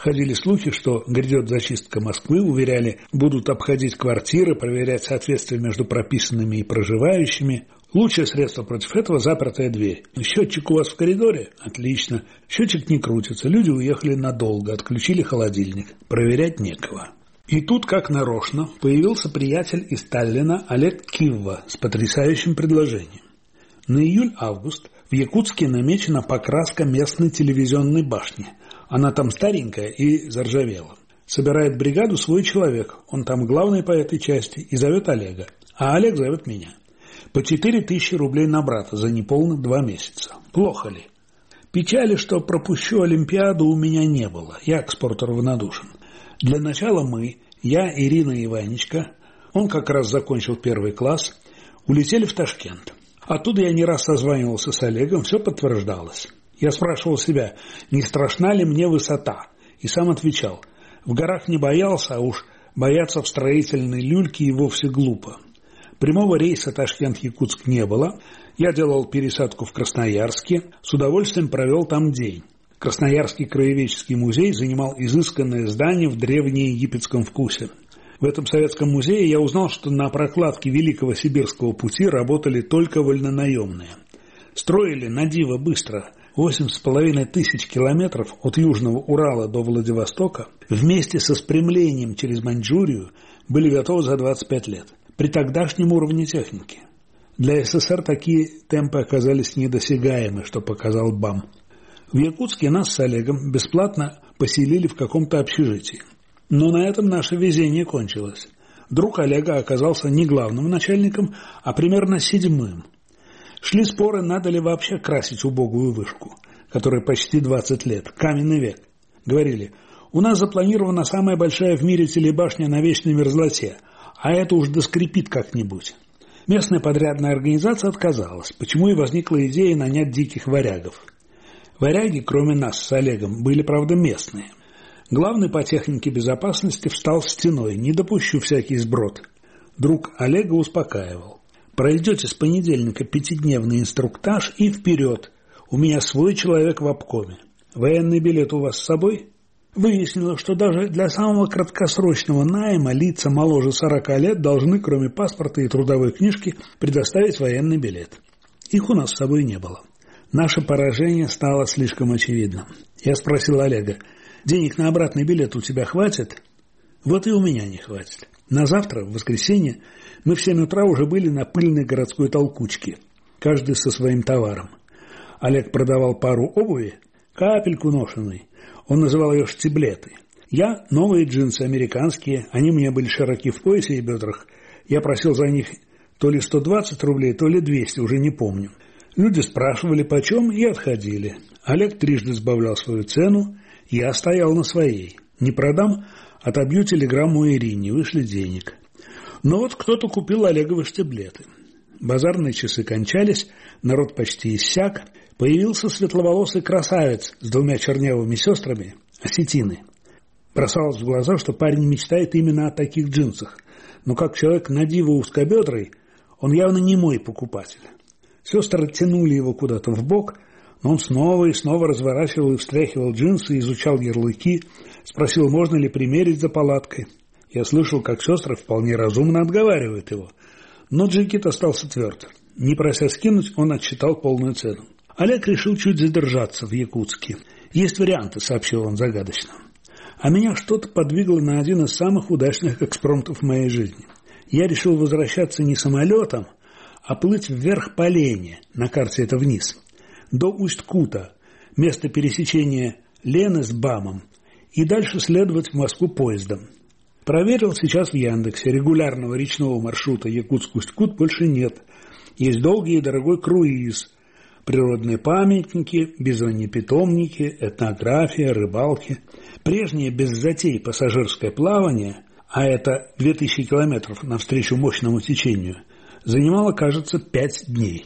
Ходили слухи, что грядет зачистка Москвы, уверяли, будут обходить квартиры, проверять соответствие между прописанными и проживающими. Лучшее средство против этого – запертая дверь. Счетчик у вас в коридоре? Отлично. Счетчик не крутится, люди уехали надолго, отключили холодильник. Проверять некого. И тут, как нарочно, появился приятель из Таллина Олег Кивва с потрясающим предложением. На июль-август в Якутске намечена покраска местной телевизионной башни. Она там старенькая и заржавела. Собирает бригаду свой человек, он там главный по этой части, и зовет Олега. А Олег зовет меня. По четыре тысячи рублей на брата за неполных два месяца. Плохо ли? Печали, что пропущу Олимпиаду, у меня не было. Я к спорту равнодушен. Для начала мы, я, Ирина и Ванечка, он как раз закончил первый класс, улетели в Ташкент. Оттуда я не раз созванивался с Олегом, все подтверждалось. Я спрашивал себя, не страшна ли мне высота, и сам отвечал, в горах не боялся, а уж бояться в строительной люльке и вовсе глупо. Прямого рейса Ташкент-Якутск не было, я делал пересадку в Красноярске, с удовольствием провел там день. Красноярский краеведческий музей занимал изысканное здание в древнеегипетском вкусе. В этом советском музее я узнал, что на прокладке Великого Сибирского пути работали только вольнонаемные. Строили на диво быстро, восемь с половиной тысяч километров от Южного Урала до Владивостока, вместе со спрямлением через Маньчжурию были готовы за двадцать пять лет. При тогдашнем уровне техники. Для СССР такие темпы оказались недосягаемы, что показал БАМ. В Якутске нас с Олегом бесплатно поселили в каком-то общежитии. Но на этом наше везение кончилось. Друг Олега оказался не главным начальником, а примерно седьмым. Шли споры, надо ли вообще красить убогую вышку, которой почти двадцать лет, каменный век. Говорили, у нас запланирована самая большая в мире телебашня на вечной мерзлоте, а это уж доскрипит как-нибудь. Местная подрядная организация отказалась, почему и возникла идея нанять диких варягов. Варяги, кроме нас с Олегом, были, правда, местные. Главный по технике безопасности встал стеной, не допущу всякий сброд. Друг Олега успокаивал. Пройдете с понедельника пятидневный инструктаж и вперед. У меня свой человек в обкоме. Военный билет у вас с собой? Выяснилось, что даже для самого краткосрочного найма лица моложе сорока лет должны, кроме паспорта и трудовой книжки, предоставить военный билет. Их у нас с собой не было. Наше поражение стало слишком очевидным. Я спросил Олега, денег на обратный билет у тебя хватит? Вот и у меня не хватит. На завтра, в воскресенье, мы в семь утра уже были на пыльной городской толкучке, каждый со своим товаром. Олег продавал пару обуви, капельку ношеной. Он называл ее штиблеты. Я новые джинсы американские, они мне были широки в поясе и бедрах. Я просил за них то ли сто двадцать рублей, то ли двести, уже не помню. Люди спрашивали, почем, и отходили. Олег трижды сбавлял свою цену, я стоял на своей. Не продам, отобью телеграмму Ирине, вышли денег. Но вот кто-то купил Олеговы штиблеты. Базарные часы кончались, народ почти иссяк. Появился светловолосый красавец с двумя чернявыми сестрами, осетины. Бросалось в глаза, что парень мечтает именно о таких джинсах. Но как человек на диво узкобедрый, он явно не мой покупатель. Сестры тянули его куда-то в бок, но он снова и снова разворачивал и встряхивал джинсы, изучал ярлыки, спросил, можно ли примерить за палаткой. Я слышал, как сестры вполне разумно отговаривают его. Но джекет остался тверд. Не прося скинуть, он отсчитал полную цену. Олег решил чуть задержаться в Якутске. «Есть варианты», — сообщил он загадочно. А меня что-то подвигло на один из самых удачных экспромтов в моей жизни. Я решил возвращаться не самолетом, а плыть вверх по Лене, на карте это вниз, до Усть-Кута, место пересечения Лены с БАМом, и дальше следовать в Москву поездом. Проверил сейчас в Яндексе, регулярного речного маршрута Якутск-Усть-Кут больше нет. Есть долгий и дорогой круиз, природные памятники, бизоньи-питомники, этнография, рыбалки. Прежнее без затей пассажирское плавание, а это две тысячи километров навстречу мощному течению, занимало, кажется, пять дней.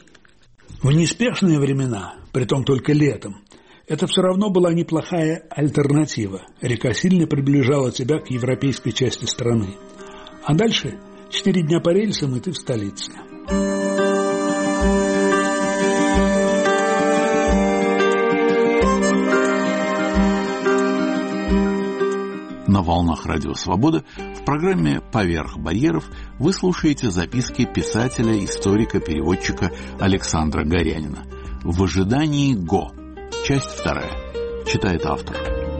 В неспешные времена, притом только летом, это все равно была неплохая альтернатива. Река сильно приближала тебя к европейской части страны. А дальше четыре дня по рельсам, и ты в столице. на волнах Радио Свобода в программе «Поверх барьеров» вы слушаете записки писателя, историка, переводчика Александра Горянина. «В ожидании Го». Часть вторая. Читает автор.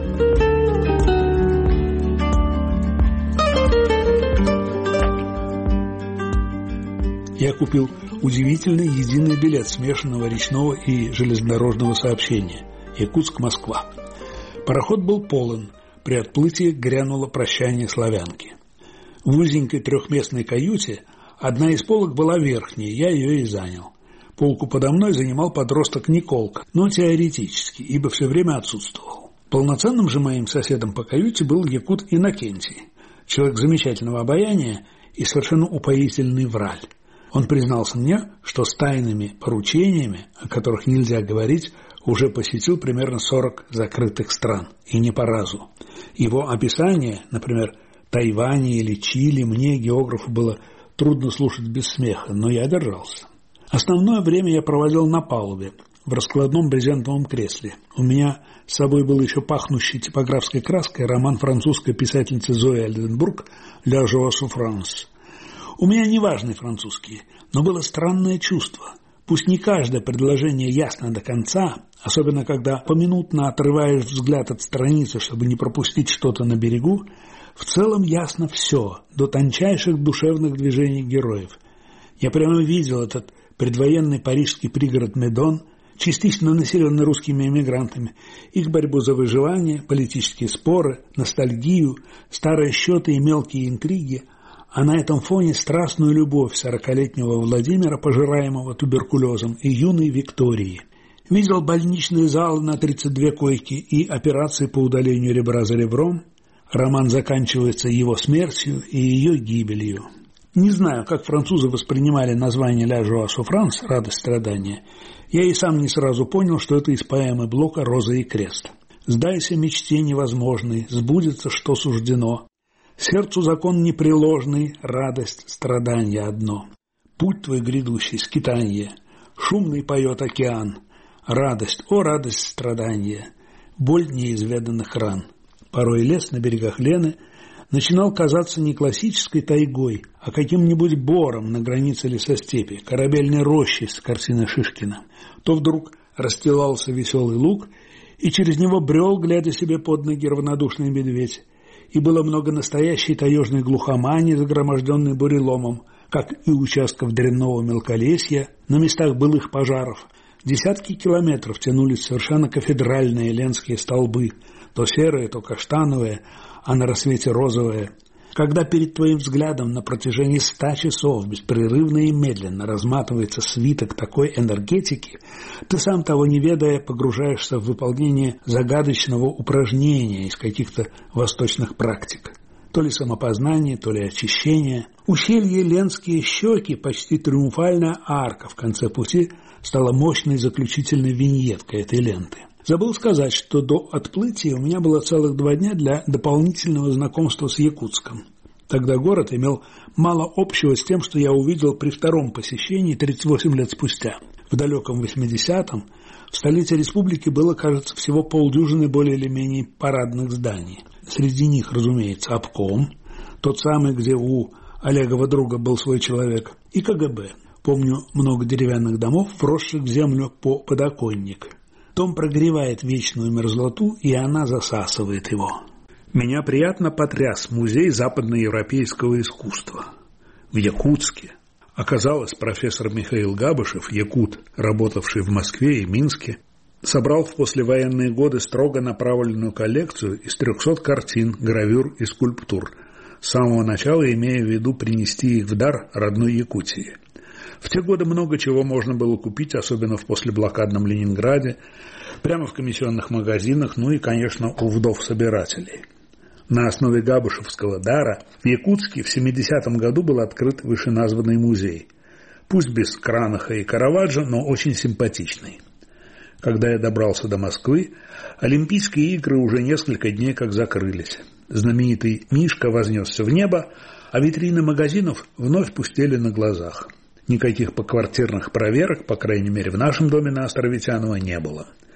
Я купил удивительный единый билет смешанного речного и железнодорожного сообщения Якутск-Москва. Пароход был полон. При отплытии грянуло прощание славянки. В узенькой трехместной каюте одна из полок была верхней, я ее и занял. Полку подо мной занимал подросток Николка, но теоретически, ибо все время отсутствовал. Полноценным же моим соседом по каюте был якут Иннокентий, человек замечательного обаяния и совершенно упоительный враль. Он признался мне, что с тайными поручениями, о которых нельзя говорить, уже посетил примерно сорок закрытых стран, и не по разу. Его описание, например, Тайваня или Чили, мне, географу, было трудно слушать без смеха, но я держался. Основное время я проводил на палубе, в раскладном брезентовом кресле. У меня с собой был еще пахнущий типографской краской роман французской писательницы Зои Альденбург «La joie souffrance». У меня неважный французский, но было странное чувство. Пусть не каждое предложение ясно до конца, особенно когда поминутно отрываешь взгляд от страницы, чтобы не пропустить что-то на берегу, в целом ясно все, до тончайших душевных движений героев. Я прямо видел этот предвоенный парижский пригород Медон, частично населенный русскими эмигрантами, их борьбу за выживание, политические споры, ностальгию, старые счеты и мелкие интриги, а на этом фоне страстную любовь сорокалетнего Владимира, пожираемого туберкулезом, и юной Виктории. Видел больничные залы на тридцать две койки и операции по удалению ребра за ребром. Роман заканчивается его смертью и ее гибелью. Не знаю, как французы воспринимали название «La joie souffrance» – «Радость страдания». Я и сам не сразу понял, что это из поэмы Блока «Роза и крест». «Сдайся мечте невозможной, сбудется, что суждено. Сердцу закон непреложный, радость, страдание одно. Путь твой грядущий, скитанье, шумный поет океан. Радость, о радость страдания, боль неизведанных ран». Порой лес на берегах Лены начинал казаться не классической тайгой, а каким-нибудь бором на границе лесостепи, корабельной рощей с картины Шишкина. То вдруг расстилался веселый луг, и через него брел, глядя себе под ноги, равнодушный медведь. И было много настоящей таежной глухомани, загроможденной буреломом, как и участков дрянного мелколесья, на местах былых пожаров. Десятки километров тянулись совершенно кафедральные ленские столбы, то серые, то каштановые, а на рассвете розовые. Когда перед твоим взглядом на протяжении ста часов беспрерывно и медленно разматывается свиток такой энергетики, ты сам того не ведая погружаешься в выполнение загадочного упражнения из каких-то восточных практик. То ли самопознание, то ли очищение. Ущелье Ленские щеки, почти триумфальная арка в конце пути, стала мощной заключительной виньеткой этой ленты. Забыл сказать, что до отплытия у меня было целых два дня для дополнительного знакомства с Якутском. Тогда город имел мало общего с тем, что я увидел при втором посещении тридцать восемь лет спустя. В далеком восьмидесятом в столице республики было, кажется, всего полдюжины более или менее парадных зданий. Среди них, разумеется, обком, тот самый, где у Олегова друга был свой человек, и ка гэ бэ. Помню много деревянных домов, вросших в землю по подоконник. Дом прогревает вечную мерзлоту, и она засасывает его. Меня приятно потряс музей западноевропейского искусства. В Якутске. Оказалось, профессор Михаил Габышев, якут, работавший в Москве и Минске, собрал в послевоенные годы строго направленную коллекцию из трехсот картин, гравюр и скульптур, с самого начала имея в виду принести их в дар родной Якутии. В те годы много чего можно было купить, особенно в послеблокадном Ленинграде, прямо в комиссионных магазинах, ну и, конечно, у вдов-собирателей. На основе габышевского дара в Якутске в семидесятом году был открыт вышеназванный музей. Пусть без Кранаха и Караваджо, но очень симпатичный. Когда я добрался до Москвы, Олимпийские игры уже несколько дней как закрылись. Знаменитый Мишка вознесся в небо, а витрины магазинов вновь пустели на глазах. Никаких поквартирных проверок, по крайней мере в нашем доме на Островитянова, не было.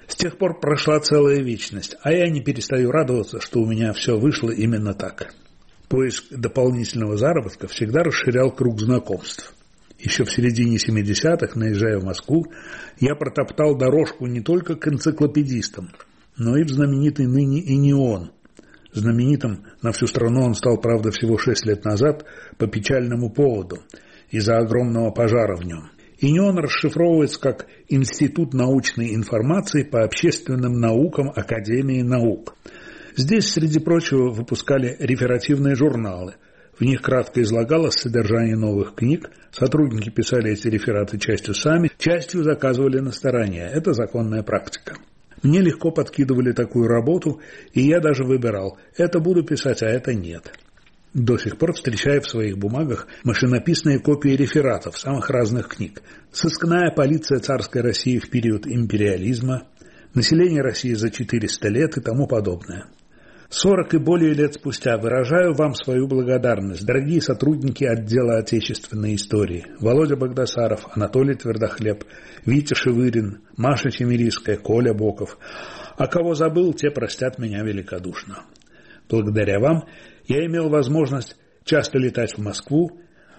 С тех пор прошла целая вечность, а я не перестаю радоваться, что у меня все вышло именно так. Поиск дополнительного заработка всегда расширял круг знакомств. Еще в середине семидесятых, наезжая в Москву, я протоптал дорожку не только к энциклопедистам, но и в знаменитый ныне «Инион». Знаменитым на всю страну он стал, правда, всего шесть лет назад по печальному поводу, из-за огромного пожара в нем. «Инион» расшифровывается как «Институт научной информации по общественным наукам Академии наук». Здесь, среди прочего, выпускали реферативные журналы. В них кратко излагалось содержание новых книг, сотрудники писали эти рефераты частью сами, частью заказывали на стороне. Это законная практика. Мне легко подкидывали такую работу, и я даже выбирал, это буду писать, а это нет. До сих пор встречаю в своих бумагах машинописные копии рефератов самых разных книг. «Сыскная полиция царской России в период империализма», «Население России за четыреста лет» и тому подобное. Сорок и более лет спустя выражаю вам свою благодарность, дорогие сотрудники отдела отечественной истории: Володя Багдасаров, Анатолий Твердохлеб, Витя Шевырин, Маша Чемерийская, Коля Боков. А кого забыл, те простят меня великодушно. Благодаря вам я имел возможность часто летать в Москву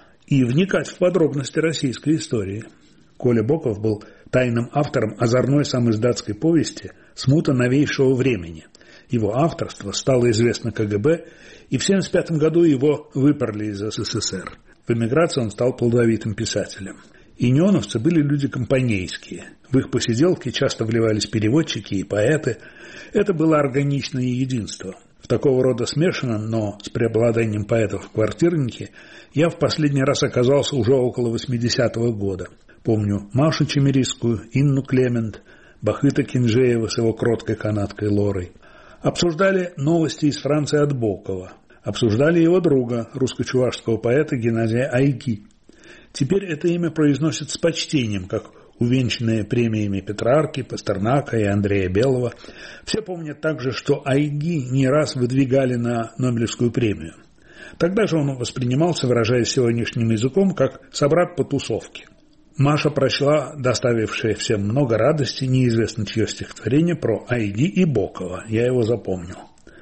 и вникать в подробности российской истории. Коля Боков был тайным автором озорной самиздатской повести «Смута новейшего времени». Его авторство стало известно ка гэ бэ, и в семьдесят пятом году его выперли из эс эс эс эр. В эмиграции он стал плодовитым писателем. Инионовцы были люди компанейские. В их посиделки часто вливались переводчики и поэты. Это было органичное единство. В такого рода смешанном, но с преобладанием поэтов в квартирнике я в последний раз оказался уже около восьмидесятого года. Помню Машу Чемерийскую, Инну Клемент, Бахыта Кинжеева с его кроткой канадкой Лорой. Обсуждали новости из Франции от Бокова. Обсуждали его друга, русско-чувашского поэта Геннадия Айги. Теперь это имя произносят с почтением, как увенчанные премиями Петрарки, Пастернака и Андрея Белого. Все помнят также, что Айги не раз выдвигали на Нобелевскую премию. Тогда же он воспринимался, выражаясь сегодняшним языком, как собрат по тусовке. Маша прочла, доставившее всем много радости, неизвестно чье стихотворение про Айги и Бокова. Я его запомнил.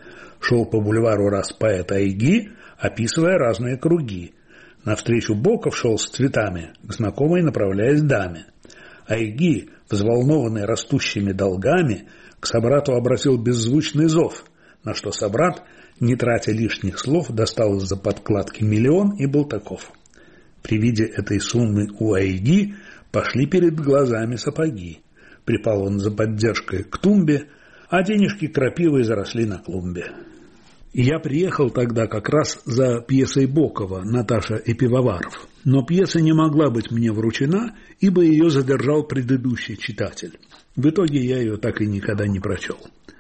Шел по бульвару раз поэт Айги, описывая разные круги. Навстречу Боков шел с цветами, к знакомой направляясь даме. Айги, взволнованный растущими долгами, к собрату обратил беззвучный зов, на что собрат, не тратя лишних слов, достал из-за подкладки миллион и был таков. При виде этой суммы у Айги пошли перед глазами сапоги. Припал он за поддержкой к тумбе, а денежки крапивой заросли на клумбе. И я приехал тогда как раз за пьесой Бокова «Наташа и пивоваров». Но пьеса не могла быть мне вручена, ибо ее задержал предыдущий читатель. В итоге я ее так и никогда не прочел.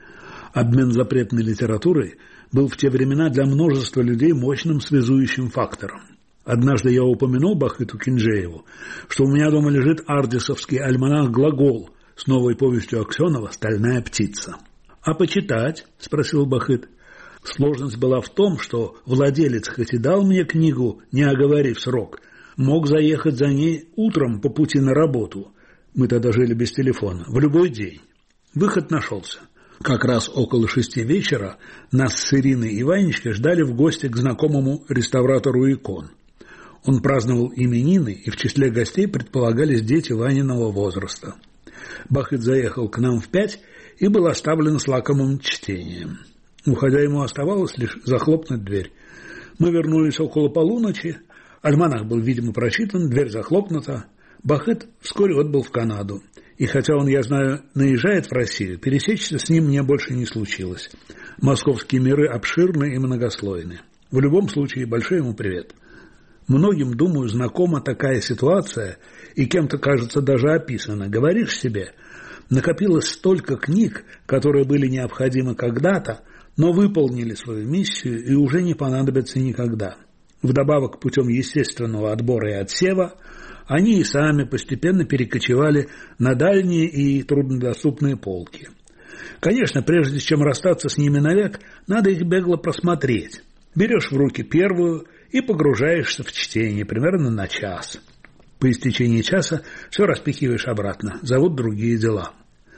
Обмен запретной литературой был в те времена для множества людей мощным связующим фактором. Однажды я упомянул Бахыту Кинжееву, что у меня дома лежит ардисовский альманах «Глагол» с новой повестью Аксенова «Стальная птица». «А почитать?» – спросил Бахыт. Сложность была в том, что владелец, хоть и дал мне книгу, не оговорив срок, мог заехать за ней утром по пути на работу. Мы тогда жили без телефона, в любой день. Выход нашелся. Как раз около шести вечера нас с Ириной и Ванечкой ждали в гости к знакомому реставратору икон. Он праздновал именины, и в числе гостей предполагались дети Ваниного возраста. Бахыт заехал к нам в пять и был оставлен с лакомым чтением. Уходя, ему оставалось лишь захлопнуть дверь. Мы вернулись около полуночи. Альманах был, видимо, прочитан, дверь захлопнута. Бахыт вскоре отбыл в Канаду. И хотя он, я знаю, наезжает в Россию, пересечься с ним мне больше не случилось. Московские миры обширны и многослойны. В любом случае, большой ему привет. Многим, думаю, знакома такая ситуация, и кем-то, кажется, даже описана. Говоришь себе, накопилось столько книг, которые были необходимы когда-то, но выполнили свою миссию и уже не понадобятся никогда. Вдобавок, путем естественного отбора и отсева, они и сами постепенно перекочевали на дальние и труднодоступные полки. Конечно, прежде чем расстаться с ними навек, надо их бегло просмотреть. Берешь в руки первую и погружаешься в чтение примерно на час. По истечении часа все распихиваешь обратно, зовут другие дела.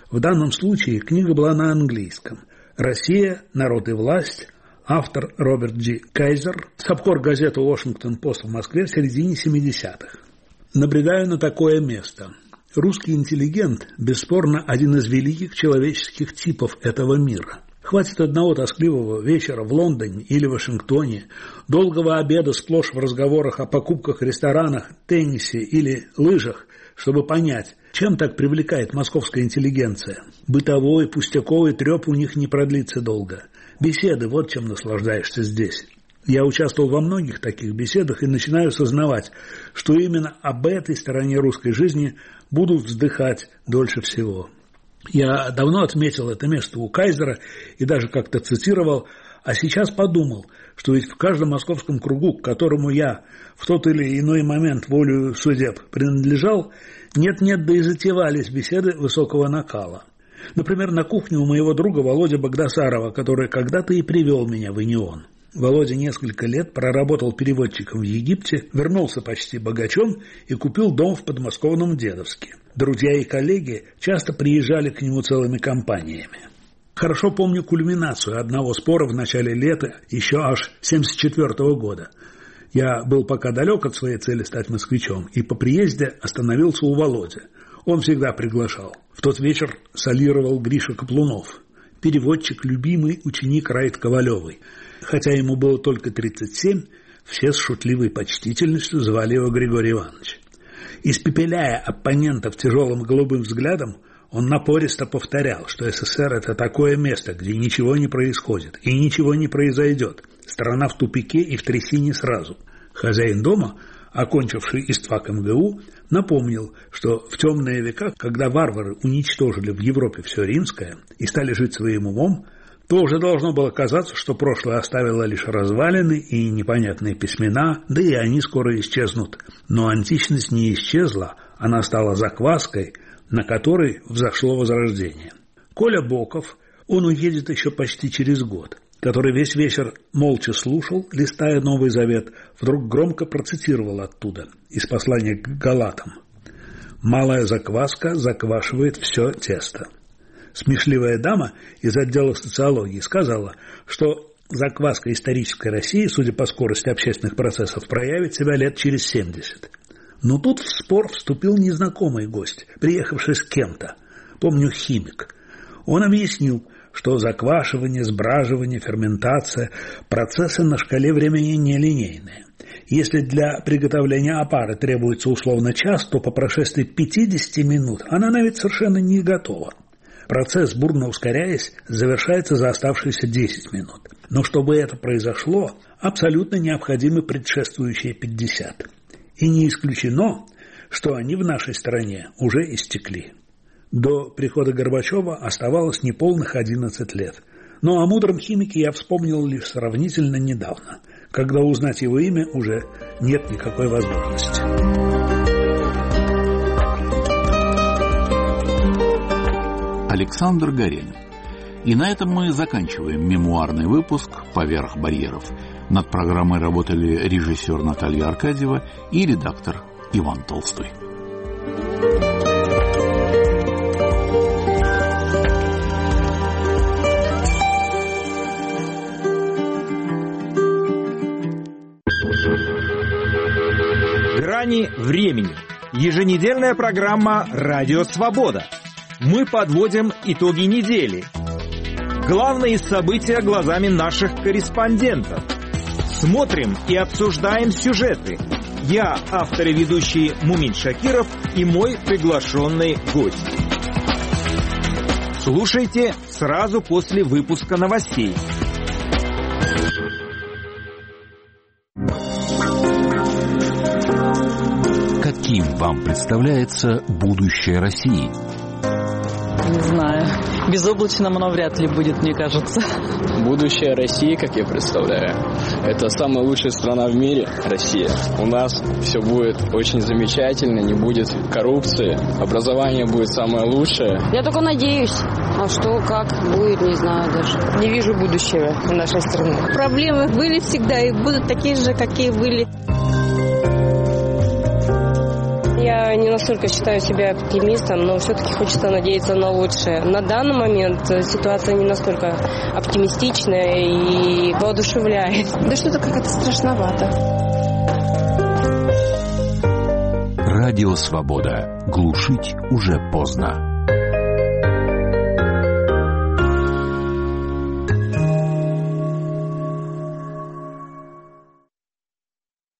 В данном случае книга была на английском. «Россия. Народ и власть». Автор Роберт Джи Кейзер. Сапкор газеты «Вашингтон-Пост» в Москве в середине семидесятых. Набредаю на такое место. Русский интеллигент, бесспорно, один из великих человеческих типов этого мира. Хватит одного тоскливого вечера в Лондоне или Вашингтоне, долгого обеда сплошь в разговорах о покупках, ресторанах, теннисе или лыжах, чтобы понять, чем так привлекает московская интеллигенция. Бытовой, пустяковый треп у них не продлится долго. Беседы, вот чем наслаждаешься здесь. Я участвовал во многих таких беседах и начинаю сознавать, что именно об этой стороне русской жизни будут вздыхать дольше всего. Я давно отметил это место у Кейзера и даже как-то цитировал, а сейчас подумал, что ведь в каждом московском кругу, к которому я в тот или иной момент волею судеб принадлежал, нет-нет, да и затевались беседы высокого накала. Например, на кухню у моего друга Володи Багдасарова, который когда-то и привел меня в Инион. Володя несколько лет проработал переводчиком в Египте, вернулся почти богачом и купил дом в подмосковном Дедовске. Друзья и коллеги часто приезжали к нему целыми компаниями. Хорошо помню кульминацию одного спора в начале лета, еще аж семьдесят четвёртого года. Я был пока далек от своей цели стать москвичом и по приезде остановился у Володи. Он всегда приглашал. В тот вечер солировал Гриша Каплунов, переводчик, любимый ученик Раиды Ковалевой. Хотя ему было только тридцать семь, все с шутливой почтительностью звали его Григорий Иванович. Испепеляя оппонентов тяжелым голубым взглядом, он напористо повторял, что СССР – это такое место, где ничего не происходит и ничего не произойдет. Страна в тупике и в трясине сразу. Хозяин дома, окончивший истфак эм гэ у, напомнил, что в темные века, когда варвары уничтожили в Европе все римское и стали жить своим умом, то уже должно было казаться, что прошлое оставило лишь развалины и непонятные письмена, да и они скоро исчезнут. Но античность не исчезла, она стала закваской, на которой взошло возрождение. Коля Боков, он уедет еще почти через год, который весь вечер молча слушал, листая Новый Завет, вдруг громко процитировал оттуда, из послания к Галатам. «Малая закваска заквашивает все тесто». Смешливая дама из отдела социологии сказала, что закваска исторической России, судя по скорости общественных процессов, проявит себя лет через семьдесят. Но тут в спор вступил незнакомый гость, приехавший с кем-то, помню, химик. Он объяснил, что заквашивание, сбраживание, ферментация – процессы на шкале времени нелинейные. Если для приготовления опары требуется условно час, то по прошествии пятидесяти минут она на вид совершенно не готова. Процесс, бурно ускоряясь, завершается за оставшиеся десять минут. Но чтобы это произошло, абсолютно необходимы предшествующие пятьдесят. И не исключено, что они в нашей стране уже истекли. До прихода Горбачева оставалось неполных одиннадцать лет. Но о мудром химике я вспомнил лишь сравнительно недавно, когда узнать его имя уже нет никакой возможности. Александр Горенин. И на этом мы заканчиваем мемуарный выпуск «Поверх барьеров». Над программой работали режиссер Наталья Аркадьева и редактор Иван Толстой. «Грани времени». Еженедельная программа «Радио Свобода». Мы подводим итоги недели. Главные события глазами наших корреспондентов. Смотрим и обсуждаем сюжеты. Я, автор и ведущий Мумин Шакиров, и мой приглашенный гость. Слушайте сразу после выпуска новостей. Каким вам представляется будущее России? Не знаю. Безоблачным оно вряд ли будет, мне кажется. Будущее России, как я представляю, это самая лучшая страна в мире, Россия. У нас все будет очень замечательно, не будет коррупции, образование будет самое лучшее. Я только надеюсь. А что, как будет, не знаю даже. Не вижу будущего в нашей стране. Проблемы были всегда и будут такие же, какие были. Я я не настолько считаю себя оптимистом, но все-таки хочется надеяться на лучшее. На данный момент ситуация не настолько оптимистичная и воодушевляет. Да что-то как-то страшновато. Радио «Свобода». Глушить уже поздно.